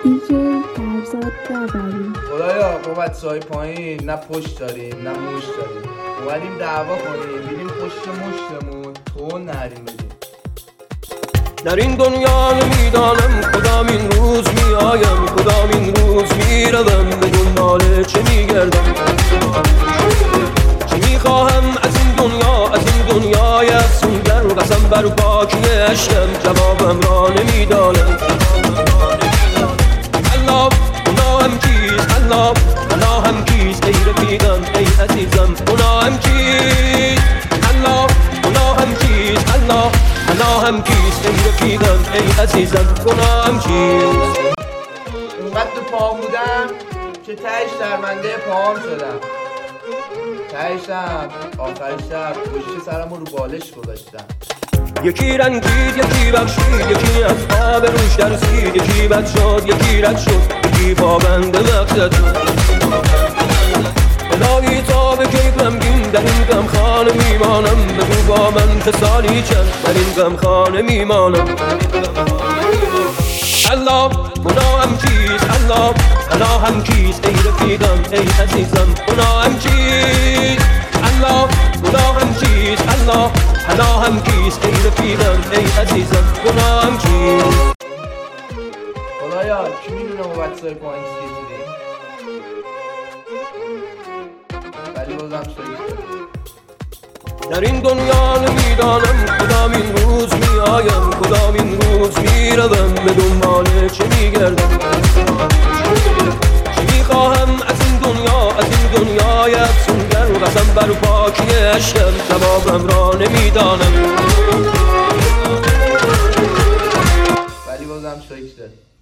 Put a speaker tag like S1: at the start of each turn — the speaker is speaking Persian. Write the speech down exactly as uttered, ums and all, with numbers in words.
S1: دیجی فرزاد داوری.
S2: خدایا بابت سای پایین نه پشت داریم نه موش داریم، اومدیم دعوا کنیم بریم پشت مشتمون تو نریم بدیم.
S3: در این دنیا نمیدانم کدام این روز میآیم کدام این روز میروم، به دنبال چه میگردم، چه میخواهم از این دنیا از این دنیای افسونگر، قسم بر پاکی عشقم جوابم را نمیدانم. الله گناهم کیست الله گناهم کیست ای رفیقم ای عزیزم گناهم کیست الله گناهم کیست الله گناهم کیست ای رفیقم ای عزیزم گناهم کیست.
S2: اونقدر تو پاهم بودم که تهش درمنده پاهم شدم، تهشم آخر شب پشت سرم رو بالش گذاشتم.
S3: یکی رنگید یکی بخشید یکی از آب روش درسید، یکی بد شد یکی رد شد یکی پابند مقصد شد. الهی تا به کی غمگین در این غمخانه میمانم، بگو با من که سالی چند در این غمخانه میمانم. الله گناهم کیست الله گناهم کیست ای رفیقم ای عزیزم گناهم کیست الله گناهم کیست الله گناهم کیست ای رفیقم ای عزیزم گناهم کیست.
S2: خدایا کی میدونه بابت سای پایین چی دیدیم، ولی بازم شدید.
S3: در این دنیا نمیدانم کدام این روز میآیم کدام این روز میروم، به دنبال چه میگردم، چه میخواهم از این دنیا از این دنیای افسونگر، قسم بر پاکی عشقم جوابم را نمیدانم.
S2: ولی بازم شکر داد.